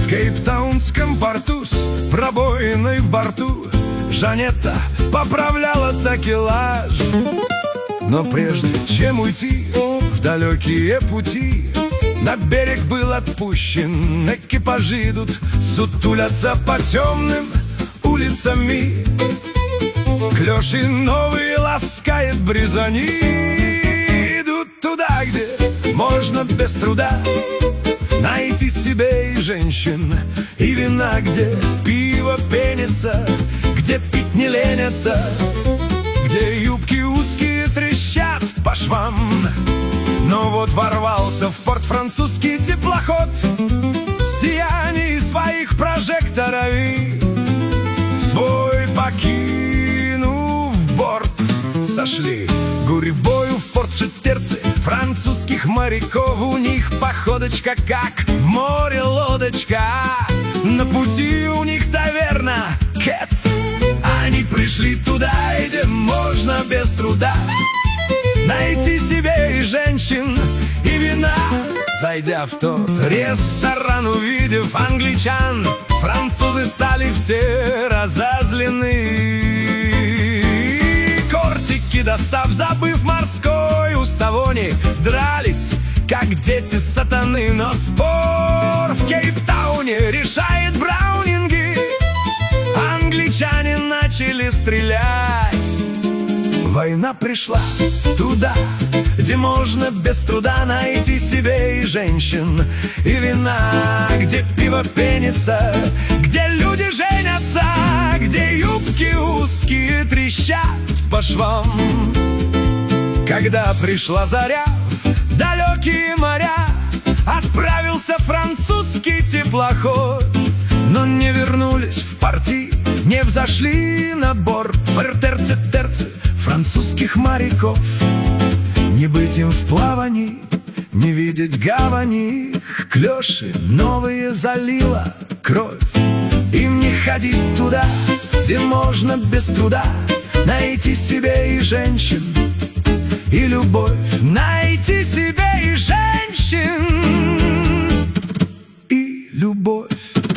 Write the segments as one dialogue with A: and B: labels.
A: В кейптаунском порту с пробоиной в борту Жанетта поправляла такелаж. Но прежде чем уйти в далекие пути, на берег был отпущен, экипажи идут, сутулятся по темным улицами. Клёши новые ласкает бризани. Идут туда, где можно без труда найти себе и женщин, и вина, где пиво пенится, где пить не ленятся, где юбки узкие трещат по швам. Но вот ворвался в порт французский теплоход, сияние своих прожекторов свой покинув борт. Сошли гурьбою в порт шетерцы французских моряков. У них походочка, как в море лодочка, на пути у них таверна Кэт. Они пришли туда, где можно без труда найти себе и женщин, и вина. Зайдя в тот ресторан, увидев англичан, французы стали все разозлены. Кортики достав, забыв морской уставони, дрались, как дети сатаны. Но спор в Кейптауне решает Браунинги. Англичане начали стрелять. Война пришла туда, где можно без труда найти себе и женщин, и вина, где пиво пенится, где люди женятся, где юбки узкие трещат по швам. Когда пришла заря в далекие моря, отправился французский теплоход. Но не вернулись в порти, не взошли на борт фертерцы-терцы французских моряков. Не быть им в плавании, не видеть гавани. Клёши новые залила кровь. Им не ходить туда, где можно без труда найти себе и женщин, и любовь. Найти себе и женщин, и любовь.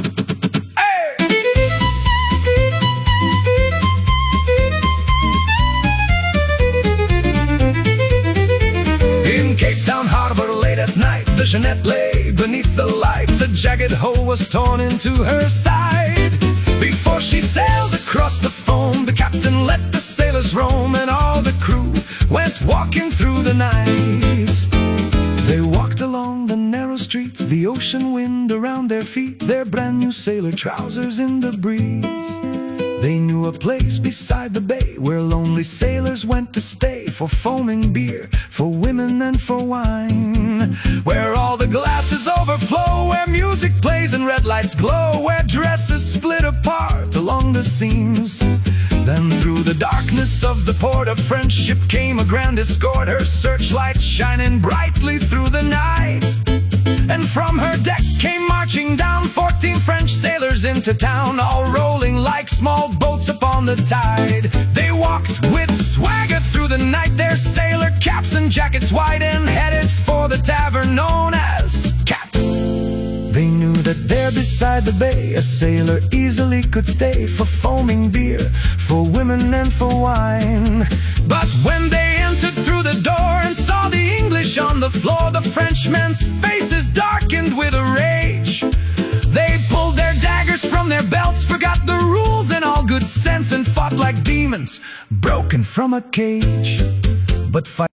A: The Jeanette lay beneath the lights. A jagged hole was torn into her side. Before she sailed across the foam, the captain let the sailors roam, and all the crew went walking through the night. They walked along the narrow streets, the ocean wind around their feet, their brand new sailor trousers in the breeze. They knew a place beside the bay where lonely sailors went to stay, for foaming beer, for women and for wine. Where all the glasses overflow, where music plays and red lights glow, where dresses split apart along the seams. Then through the darkness of the port a French ship came, a grand escort, her searchlight shining brightly through the night. And from her deck came marching down 14 French sailors into town, all rolling like small boats upon the tide. They walked with swagger through the night, their sailor caps and jackets white, and headed for the tavern known as Cat. They knew that there beside the bay a sailor easily could stay, for foaming beer, for women and for wine. But when they entered through the door and saw the English on the floor, the Frenchmen's faces darkened with a rage. They pulled their daggers from their belts, forgot the rules and all good sense, and fought like demons broken from a cage. But